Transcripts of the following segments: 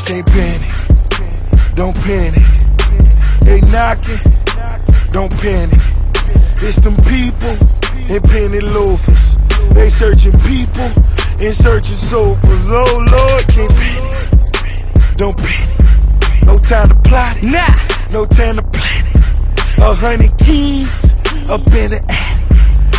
Can't panic, don't panic. They knocking, don't panic. It's them people in penny loafers. They searching people in search of sofas. Oh Lord, can't panic, don't panic. No time to plot it, no time to plan it. 100 keys up in the attic.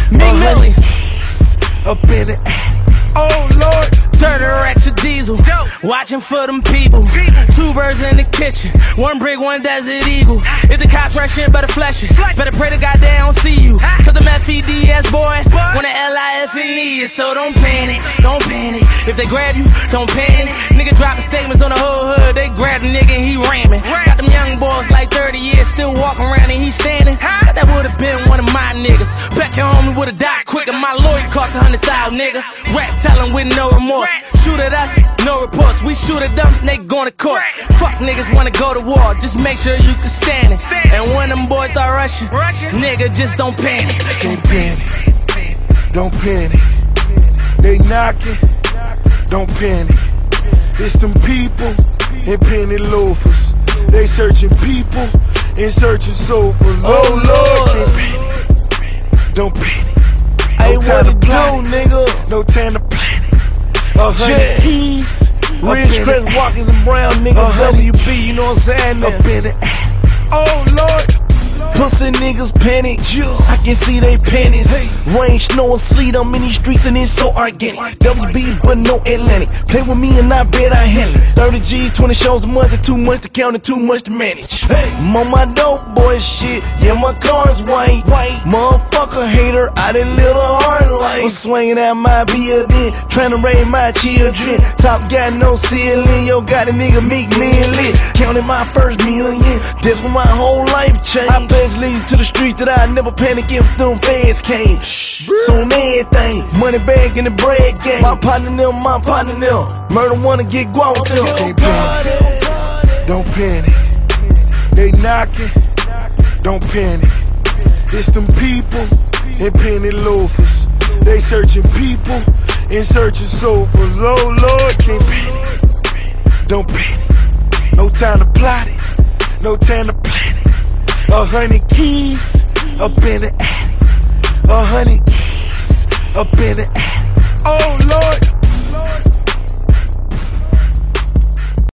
100 keys up in the attic. Oh Lord. 30 racks of diesel, watching for them people. 2 birds in the kitchen, 1 brick, 1 desert eagle. If the cops rush in, better flash it. Better pray to God they don't see you. Cause them FEDS boys want a LIFE, so don't panic, don't panic. If they grab you, don't panic. Nigga dropping statements on the whole hood, they grab the nigga and he ramming. Got them young boys like 30 years, still walking around and he standing. Thought that would've been one of my niggas. Bet your homie would've died quicker, my lawyer cost 100,000, nigga. Rats tellin' with no remorse. Shoot at us, no reports. We shoot at them, they going to court. Fuck niggas wanna go to war, just make sure you can stand it. And when them boys start rushing, nigga, just don't panic. Can't panic, don't panic. They knocking, don't panic. It's them people in penny loafers. They searching people in search of sofas. Oh Lord, can't panic, don't panic. Hey, what it do, nigga? No time to plan it. 100 keys, real stress walking the brown niggas, WB, you know what I'm saying? Up in it. Oh Lord. Pussy niggas panic, I can see they panties. Rain, snow, and sleet, I'm in these streets and it's so organic. WB, but no Atlantic. Play with me and I bet I handle it. 30 G's, 20 shows a month, and too much to count and too much to manage. I'm on my dope boy shit, yeah, my car's white. Motherfucker hater, I did little hard light. I'm swinging at my building, trying to raise my children. Top got no ceiling, yo, got a nigga meek me and lit. Counting my first million, that's when my whole life changed. I pledge lead to the streets that I never panic if them feds came. So on everything, money bag in the bread game. My partner them, murder wanna get guap with them. Can't panic, don't panic. They knocking, don't panic. It's them people in penny loafers. They searching people in search of sofas. Oh Lord, can't panic, don't panic. No time to plot it, no time to plan it. 100 keys up in the attic. 100 keys up in the attic. Oh